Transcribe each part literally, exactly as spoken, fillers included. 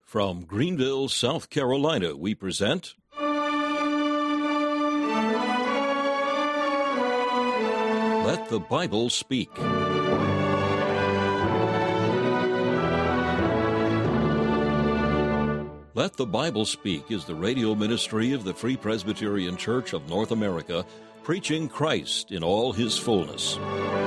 From Greenville, South Carolina, we present Let the Bible Speak. Let the Bible Speak is the radio ministry of the Free Presbyterian Church of North America, preaching Christ in all his fullness.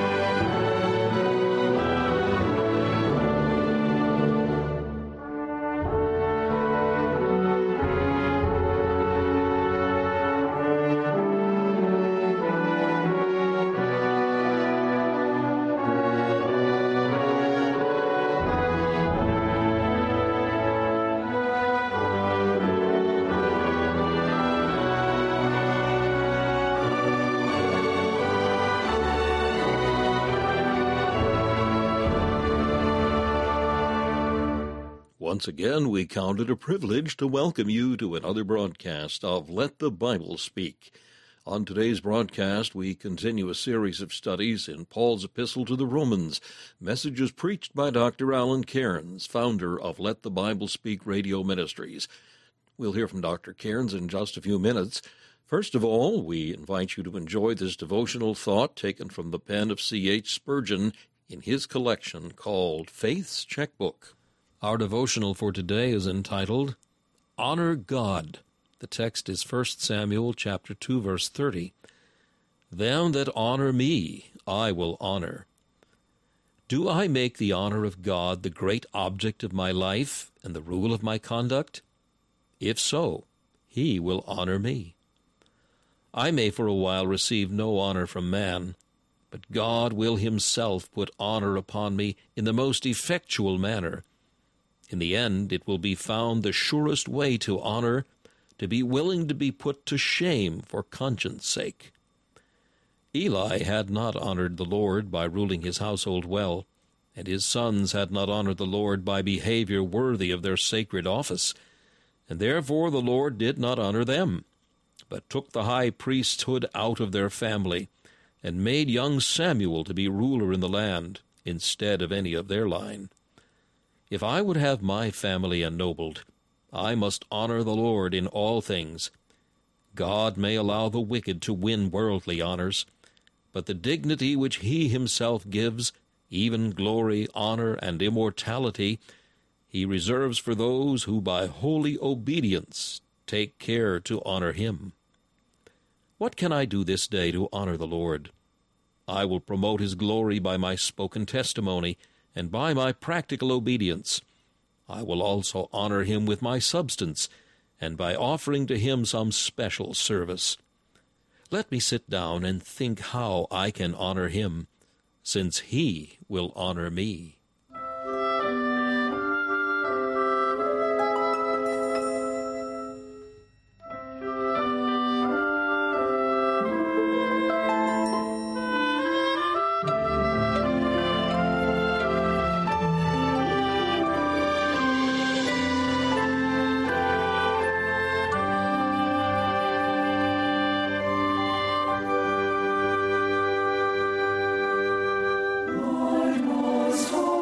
Once again, we count it a privilege to welcome you to another broadcast of Let the Bible Speak. On today's broadcast, we continue a series of studies in Paul's epistle to the Romans, messages preached by Doctor Alan Cairns, founder of Let the Bible Speak Radio Ministries. We'll hear from Doctor Cairns in just a few minutes. First of all, we invite you to enjoy this devotional thought taken from the pen of C H Spurgeon in his collection called Faith's Checkbook. Our devotional for today is entitled, Honor God. The text is First Samuel chapter two, verse thirty. Them that honor me, I will honor. Do I make the honor of God the great object of my life and the rule of my conduct? If so, he will honor me. I may for a while receive no honor from man, but God will himself put honor upon me in the most effectual manner. In the end, it will be found the surest way to honor, to be willing to be put to shame for conscience' sake. Eli had not honored the Lord by ruling his household well, and his sons had not honored the Lord by behavior worthy of their sacred office, and therefore the Lord did not honor them, but took the high priesthood out of their family, and made young Samuel to be ruler in the land, instead of any of their line. If I would have my family ennobled, I must honor the Lord in all things. God may allow the wicked to win worldly honors, but the dignity which he himself gives, even glory, honor, and immortality, he reserves for those who by holy obedience take care to honor him. What can I do this day to honor the Lord? I will promote his glory by my spoken testimony, and by my practical obedience. I will also honor him with my substance, and by offering to him some special service. Let me sit down and think how I can honor him, since he will honor me. Lord, most holy.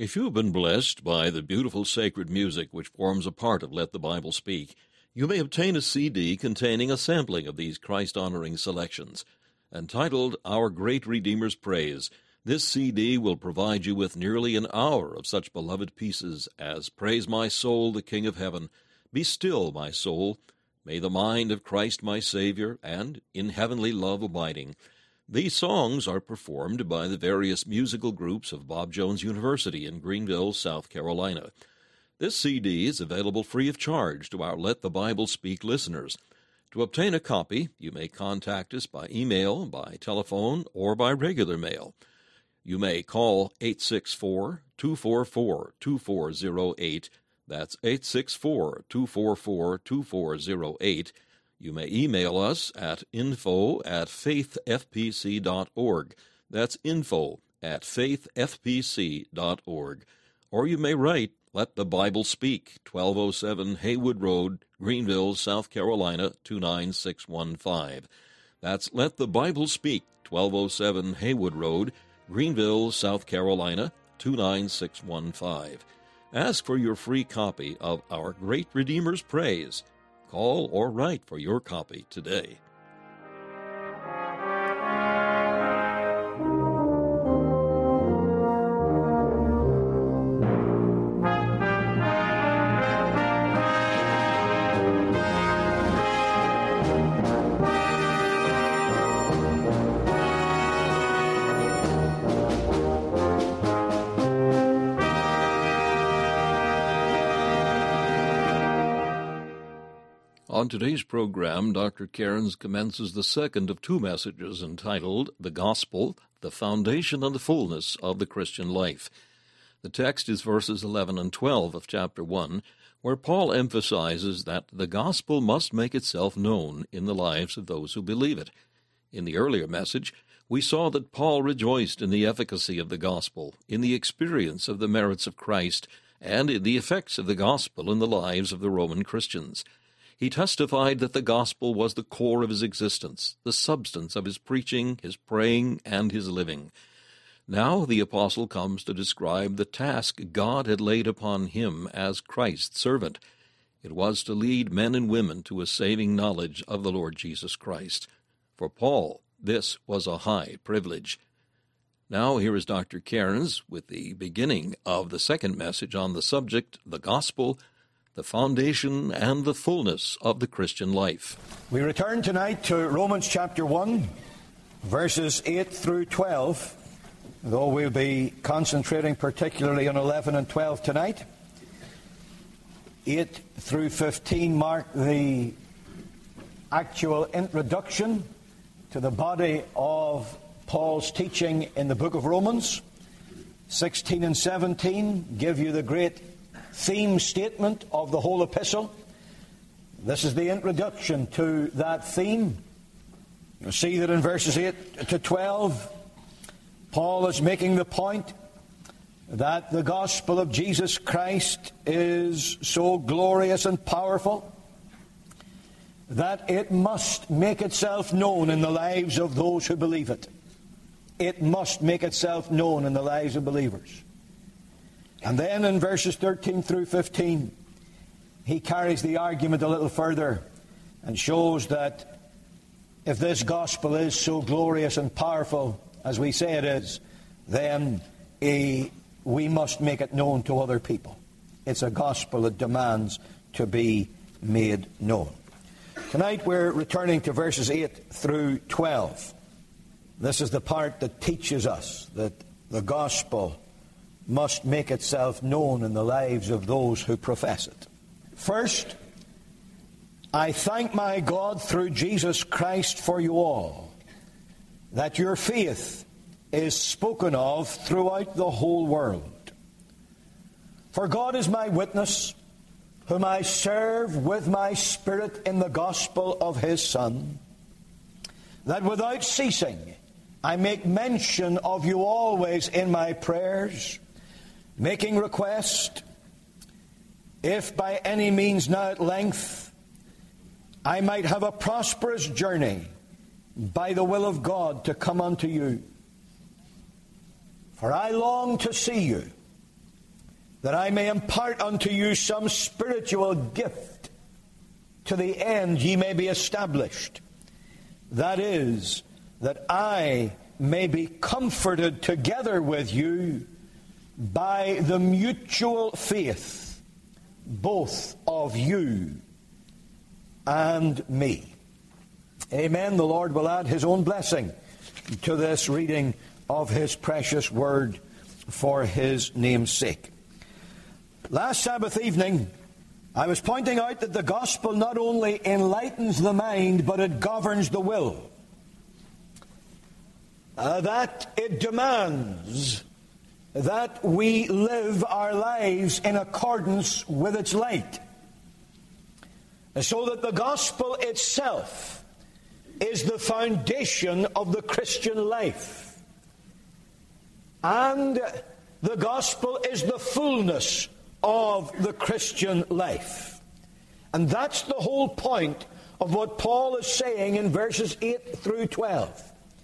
If you have been blessed by the beautiful sacred music which forms a part of Let the Bible Speak, you may obtain a C D containing a sampling of these Christ-honoring selections. Entitled Our Great Redeemer's Praise, this C D will provide you with nearly an hour of such beloved pieces as Praise My Soul, the King of Heaven, Be Still, My Soul, May the Mind of Christ My Savior, and In Heavenly Love Abiding. These songs are performed by the various musical groups of Bob Jones University in Greenville, South Carolina. This C D is available free of charge to our Let the Bible Speak listeners. To obtain a copy, you may contact us by email, by telephone, or by regular mail. You may call eight six four, two four four, two four zero eight. That's eight six four, two four four, two four zero eight. You may email us at info at faithfpc dot org. That's info at faithfpc dot org. Or you may write Let the Bible Speak, twelve oh seven Haywood Road, Greenville, South Carolina, two nine six one five. That's Let the Bible Speak, twelve oh seven Haywood Road, Greenville, South Carolina, two nine six one five. Ask for your free copy of Our Great Redeemer's Praise. Call or write for your copy today. On today's program, Doctor Cairns commences the second of two messages entitled The Gospel, the Foundation and the Fullness of the Christian Life. The text is verses eleven and twelve of chapter one, where Paul emphasizes that the gospel must make itself known in the lives of those who believe it. In the earlier message, we saw that Paul rejoiced in the efficacy of the gospel, in the experience of the merits of Christ, and in the effects of the gospel in the lives of the Roman Christians. He testified that the gospel was the core of his existence, the substance of his preaching, his praying, and his living. Now the apostle comes to describe the task God had laid upon him as Christ's servant. It was to lead men and women to a saving knowledge of the Lord Jesus Christ. For Paul, this was a high privilege. Now here is Doctor Cairns with the beginning of the second message on the subject, the gospel, the foundation and the fullness of the Christian life. We return tonight to Romans chapter one, verses eight through twelve, though we'll be concentrating particularly on eleven and twelve tonight. eight through fifteen mark the actual introduction to the body of Paul's teaching in the book of Romans. sixteen and seventeen give you the great theme statement of the whole epistle. This is the introduction to that theme. You'll see that in verses eight to twelve, Paul is making the point that the gospel of Jesus Christ is so glorious and powerful that it must make itself known in the lives of those who believe it. It must make itself known in the lives of believers. And then in verses thirteen through fifteen, he carries the argument a little further and shows that if this gospel is so glorious and powerful as we say it is, then a, we must make it known to other people. It's a gospel that demands to be made known. Tonight we're returning to verses eight through twelve. This is the part that teaches us that the gospel must make itself known in the lives of those who profess it. First, I thank my God through Jesus Christ for you all, that your faith is spoken of throughout the whole world. For God is my witness, whom I serve with my spirit in the gospel of his Son, that without ceasing I make mention of you always in my prayers, making request, if by any means now at length I might have a prosperous journey by the will of God to come unto you. For I long to see you, that I may impart unto you some spiritual gift, to the end ye may be established. That is, that I may be comforted together with you by the mutual faith, both of you and me. Amen. The Lord will add His own blessing to this reading of His precious word for His name's sake. Last Sabbath evening, I was pointing out that the gospel not only enlightens the mind, but it governs the will. Uh, that it demands that we live our lives in accordance with its light. So that the gospel itself is the foundation of the Christian life. And the gospel is the fullness of the Christian life. And that's the whole point of what Paul is saying in verses eight through twelve.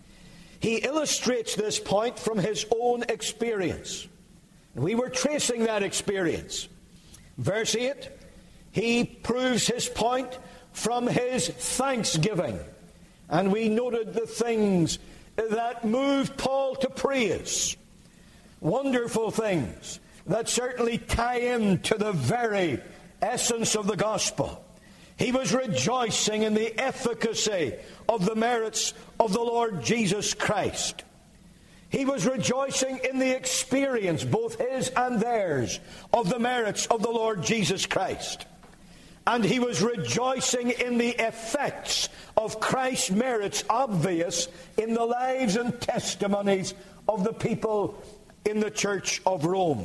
He illustrates this point from his own experience. We were tracing that experience. Verse eight, he proves his point from his thanksgiving. And we noted the things that moved Paul to praise. Wonderful things that certainly tie into the very essence of the gospel. He was rejoicing in the efficacy of the merits of the Lord Jesus Christ. He was rejoicing in the experience, both his and theirs, of the merits of the Lord Jesus Christ. And he was rejoicing in the effects of Christ's merits obvious in the lives and testimonies of the people in the Church of Rome.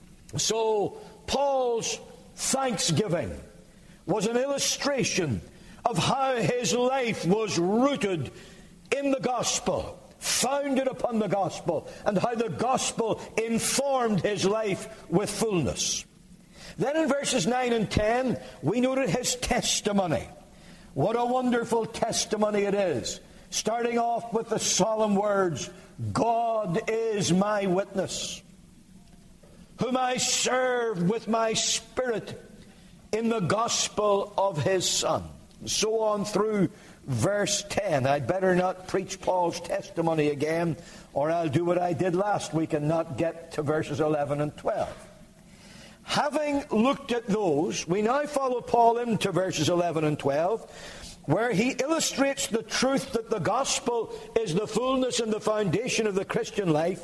So Paul's thanksgiving was an illustration of how his life was rooted in the gospel, founded upon the gospel, and how the gospel informed his life with fullness. Then in verses nine and ten, we noted his testimony. What a wonderful testimony it is. Starting off with the solemn words, God is my witness, whom I serve with my spirit in the gospel of his Son. So on through verse ten. I'd better not preach Paul's testimony again, or I'll do what I did last week and not get to verses eleven and twelve. Having looked at those, we now follow Paul into verses eleven and twelve, where he illustrates the truth that the gospel is the fullness and the foundation of the Christian life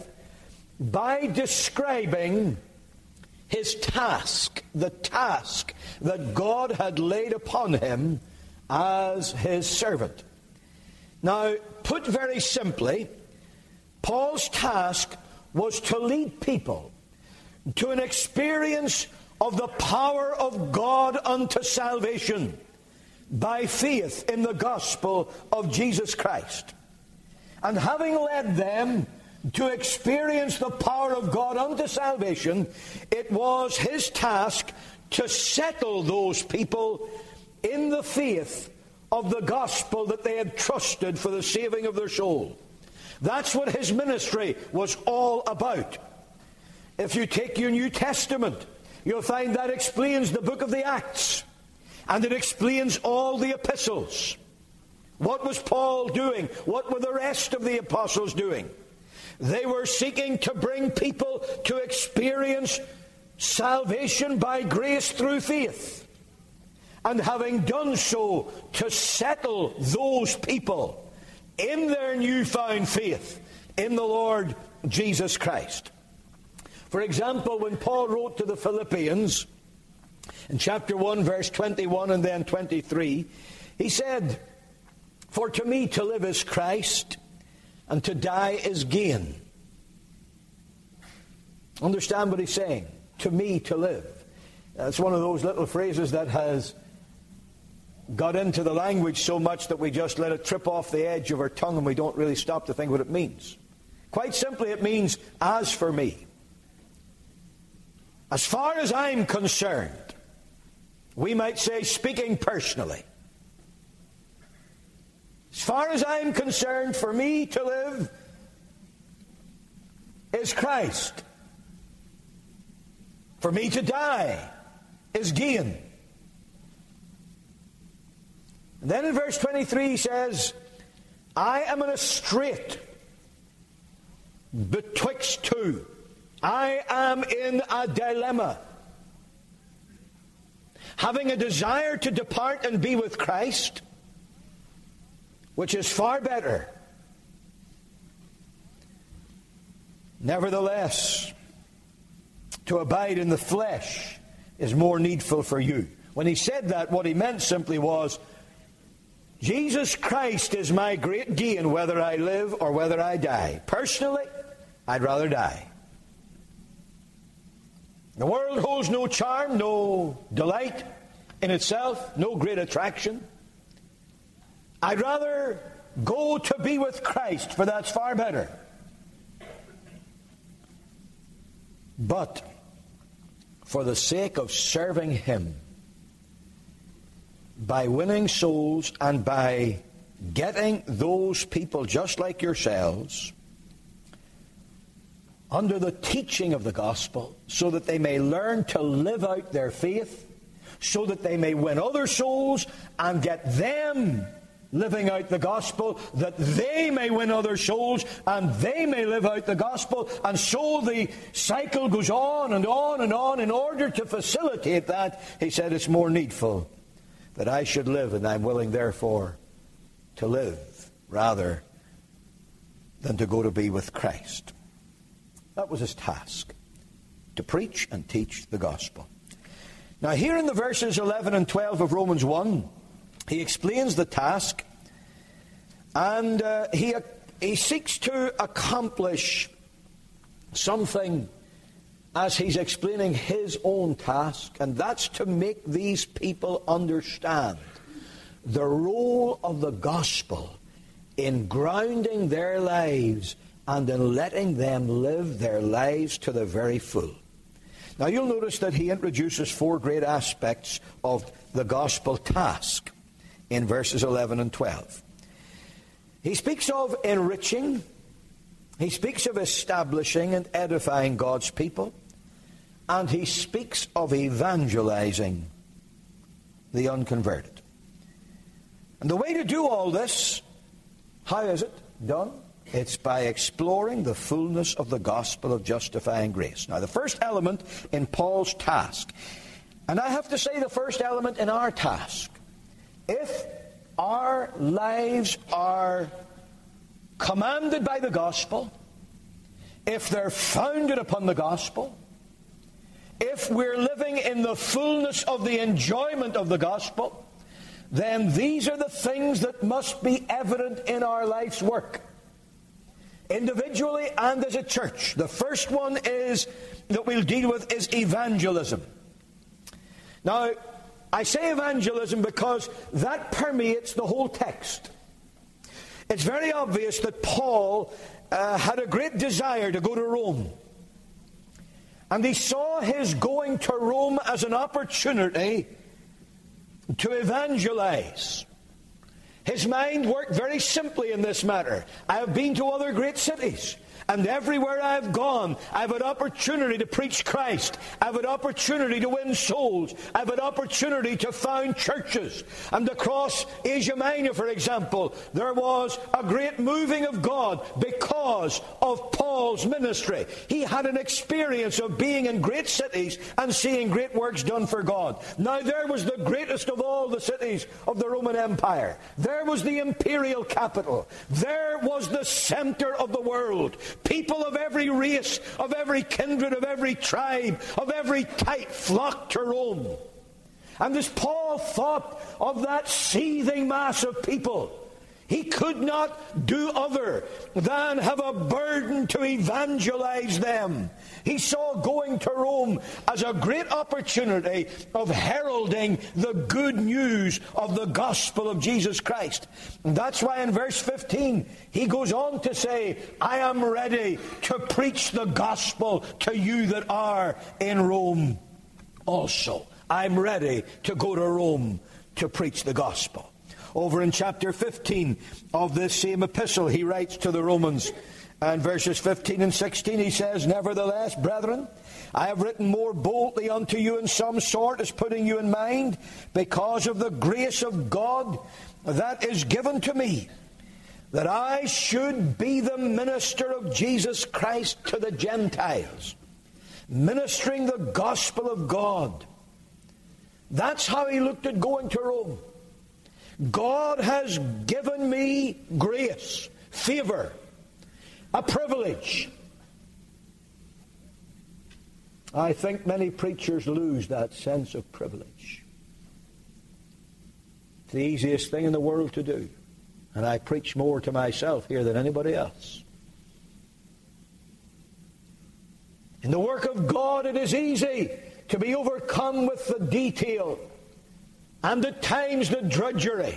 by describing his task, the task that God had laid upon him as his servant. Now, put very simply, Paul's task was to lead people to an experience of the power of God unto salvation by faith in the gospel of Jesus Christ. And having led them to experience the power of God unto salvation, it was his task to settle those people in the faith of the gospel that they had trusted for the saving of their soul. That's what his ministry was all about. If you take your New Testament, you'll find that explains the book of the Acts, and it explains all the epistles. What was Paul doing? What were the rest of the apostles doing? They were seeking to bring people to experience salvation by grace through faith. And having done so, to settle those people in their newfound faith in the Lord Jesus Christ. For example, when Paul wrote to the Philippians, in chapter one, verse twenty-one and then twenty-three, he said, "For to me to live is Christ, and to die is gain." Understand what he's saying? To me to live. That's one of those little phrases that has got into the language so much that we just let it trip off the edge of our tongue and we don't really stop to think what it means. Quite simply, it means, as for me. As far as I'm concerned, we might say, speaking personally, as far as I'm concerned, for me to live is Christ. For me to die is gain. And then in verse twenty-three he says, I am in a strait betwixt two. I am in a dilemma. Having a desire to depart and be with Christ, which is far better. Nevertheless, to abide in the flesh is more needful for you. When he said that, what he meant simply was, Jesus Christ is my great gain, whether I live or whether I die. Personally, I'd rather die. The world holds no charm, no delight in itself, no great attraction. I'd rather go to be with Christ, for that's far better. But for the sake of serving Him, by winning souls and by getting those people just like yourselves under the teaching of the gospel, so that they may learn to live out their faith, so that they may win other souls and get them living out the gospel, that they may win other souls and they may live out the gospel, and so the cycle goes on and on and on. In order to facilitate that, he said, it's more needful that I should live, and I'm willing therefore to live rather than to go to be with Christ. That was his task, to preach and teach the gospel. Now here in the verses eleven and twelve of Romans one, he explains the task, and uh, he, he seeks to accomplish something as he's explaining his own task, and that's to make these people understand the role of the gospel in grounding their lives and in letting them live their lives to the very full. Now you'll notice that he introduces four great aspects of the gospel task in verses eleven and twelve. He speaks of enriching, he speaks of establishing and edifying God's people, and he speaks of evangelizing the unconverted. And the way to do all this, how is it done? It's by exploring the fullness of the gospel of justifying grace. Now, the first element in Paul's task, and I have to say the first element in our task, if our lives are commanded by the gospel, if they're founded upon the gospel, if we're living in the fullness of the enjoyment of the gospel, then these are the things that must be evident in our life's work, individually and as a church. The first one is that we'll deal with is evangelism. Now, I say evangelism because that permeates the whole text. It's very obvious that Paul uh, had a great desire to go to Rome. And he saw his going to Rome as an opportunity to evangelize. His mind worked very simply in this matter. I have been to other great cities, and everywhere I've gone, I've had opportunity to preach Christ. I've had opportunity to win souls. I've had opportunity to found churches. And across Asia Minor, for example, there was a great moving of God because of Paul's ministry. He had an experience of being in great cities and seeing great works done for God. Now, there was the greatest of all the cities of the Roman Empire. There was the imperial capital. There was the center of the world. People of every race, of every kindred, of every tribe, of every type flocked to Rome. And as Paul thought of that seething mass of people, he could not do other than have a burden to evangelize them. He saw going to Rome as a great opportunity of heralding the good news of the gospel of Jesus Christ. And that's why in verse fifteen, he goes on to say, I am ready to preach the gospel to you that are in Rome also. I'm ready to go to Rome to preach the gospel. Over in chapter fifteen of this same epistle, he writes to the Romans, And verses fifteen and sixteen, he says, "Nevertheless, brethren, I have written more boldly unto you in some sort, as putting you in mind, because of the grace of God that is given to me, that I should be the minister of Jesus Christ to the Gentiles, ministering the gospel of God." That's how he looked at going to Rome. God has given me grace, favor, a privilege. I think many preachers lose that sense of privilege. It's the easiest thing in the world to do. And I preach more to myself here than anybody else. In the work of God, it is easy to be overcome with the detail and at times the drudgery.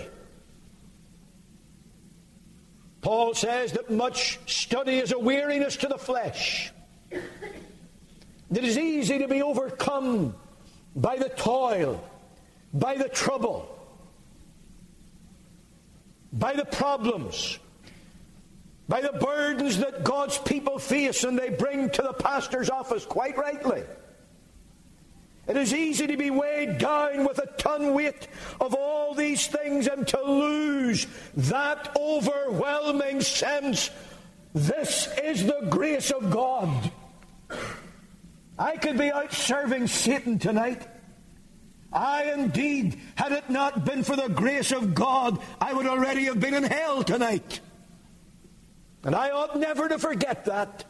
Paul says that much study is a weariness to the flesh. It is easy to be overcome by the toil, by the trouble, by the problems, by the burdens that God's people face and they bring to the pastor's office, quite rightly. It is easy to be weighed down with a ton weight of all these things and to lose that overwhelming sense, this is the grace of God. I could be out serving Satan tonight. I indeed, had it not been for the grace of God, I would already have been in hell tonight. And I ought never to forget that.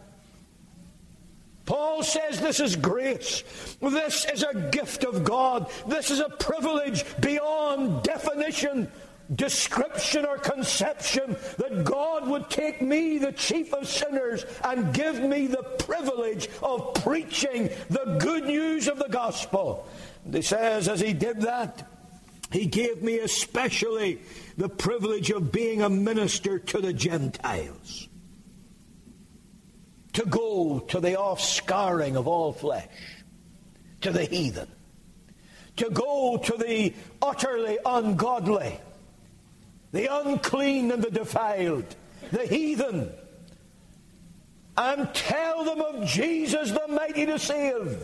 Paul says this is grace. This is a gift of God. This is a privilege beyond definition, description, or conception, that God would take me, the chief of sinners, and give me the privilege of preaching the good news of the gospel. And he says, as he did that, he gave me especially the privilege of being a minister to the Gentiles. To go to the offscouring of all flesh, to the heathen. To go to the utterly ungodly, the unclean and the defiled, the heathen, and tell them of Jesus the mighty to save.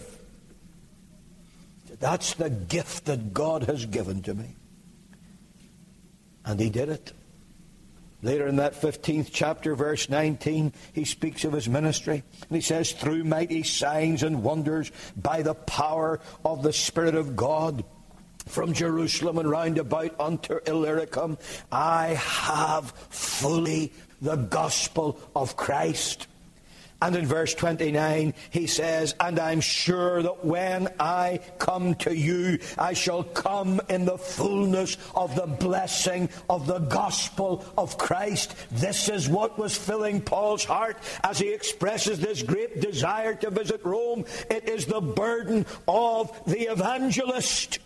That's the gift that God has given to me. And he did it. Later in that fifteenth chapter, verse nineteen, he speaks of his ministry. And he says, through mighty signs and wonders, by the power of the Spirit of God, from Jerusalem and round about unto Illyricum, I have fully the gospel of Christ. And in verse twenty-nine, he says, and I'm sure that when I come to you, I shall come in the fullness of the blessing of the gospel of Christ. This is what was filling Paul's heart as he expresses this great desire to visit Rome. It is the burden of the evangelist.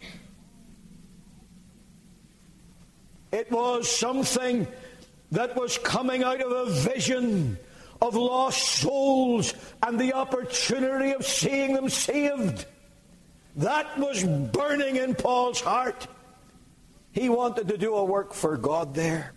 It was something that was coming out of a vision of lost souls and the opportunity of seeing them saved. That was burning in Paul's heart. He wanted to do a work for God there.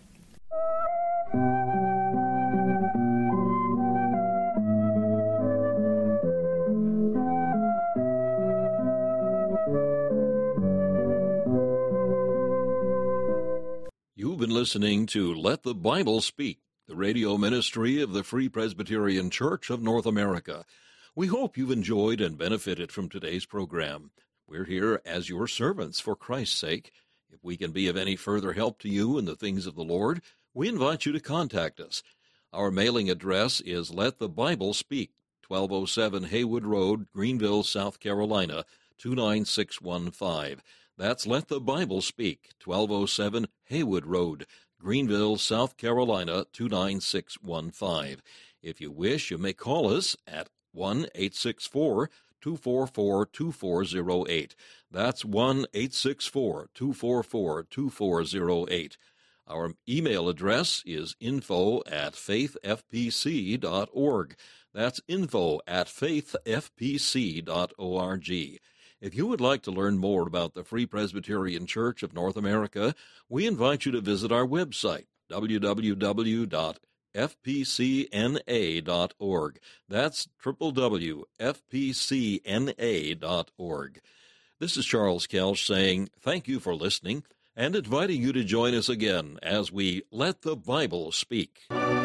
You've been listening to Let the Bible Speak, the radio ministry of the Free Presbyterian Church of North America. We hope you've enjoyed and benefited from today's program. We're here as your servants for Christ's sake. If we can be of any further help to you in the things of the Lord, we invite you to contact us. Our mailing address is Let the Bible Speak, twelve oh seven Haywood Road, Greenville, South Carolina, two nine six one five. That's Let the Bible Speak, twelve oh seven Haywood Road, Greenville, South Carolina, two nine six one five. If you wish, you may call us at one eight six four, two four four, two four zero eight. That's one eight six four, two four four, two four zero eight. Our email address is info at faith f p c dot org. That's info at faith f p c dot org. If you would like to learn more about the Free Presbyterian Church of North America, we invite you to visit our website, w w w dot f p c n a dot org. That's w w w dot f p c n a dot org. This is Charles Kelch saying thank you for listening and inviting you to join us again as we let the Bible speak.